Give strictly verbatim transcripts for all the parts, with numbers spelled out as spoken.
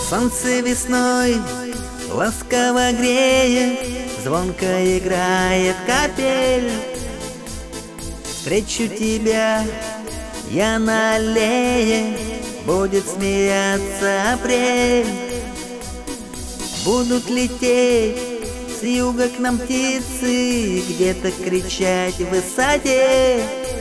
Солнце весной ласково греет, звонко играет капель. Встречу тебя я на аллее, будет смеяться апрель. Будут лететь с юга к нам птицы, где-то кричать в высоте.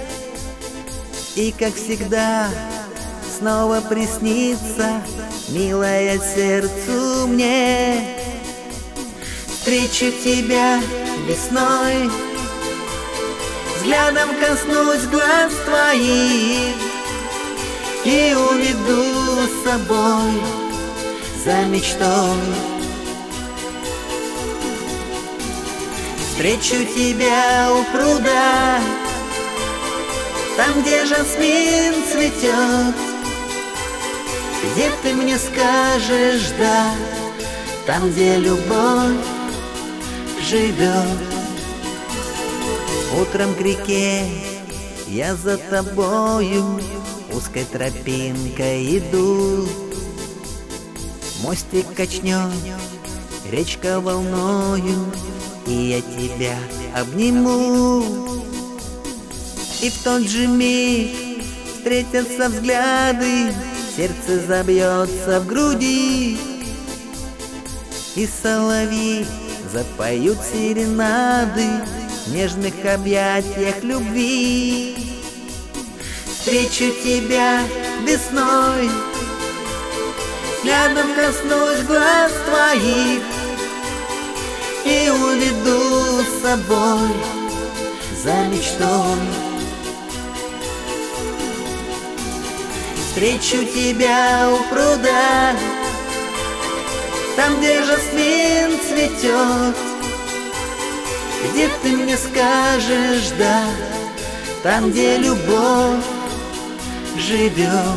И как всегда снова приснится милая сердцу мне. Встречу тебя весной, взглядом коснусь глаз твоих и уведу с собой за мечтой. Встречу тебя у пруда, там, где жасмин цветет, где ты мне скажешь «да», там, где любовь живет. Утром к реке я за тобою узкой тропинкой иду. Мостик качнет, речка волною, и я тебя обниму. И в тот же миг встретятся взгляды, сердце забьется в груди, и соловьи запоют серенады в нежных объятиях любви. Встречу тебя весной, взглядом коснусь глаз твоих и уведу с собой за мечтой. Встречу тебя у пруда, там, где жасмин цветет, где ты мне скажешь «да», там, где любовь живет.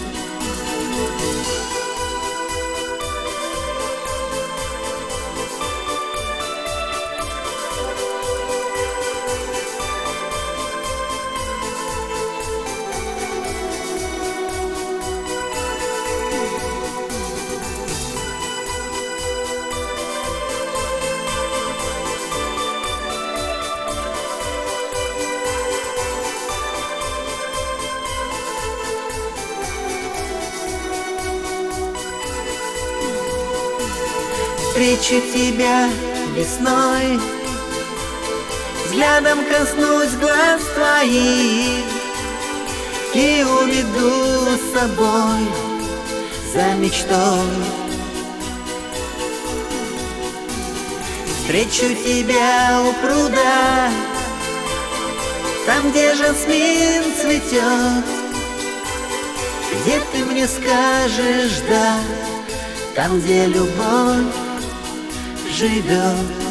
Встречу тебя весной, взглядом коснусь глаз твоих и уведу с собой за мечтой. Встречу тебя у пруда, там, где жасмин цветет, где ты мне скажешь «да», там, где любовь живет.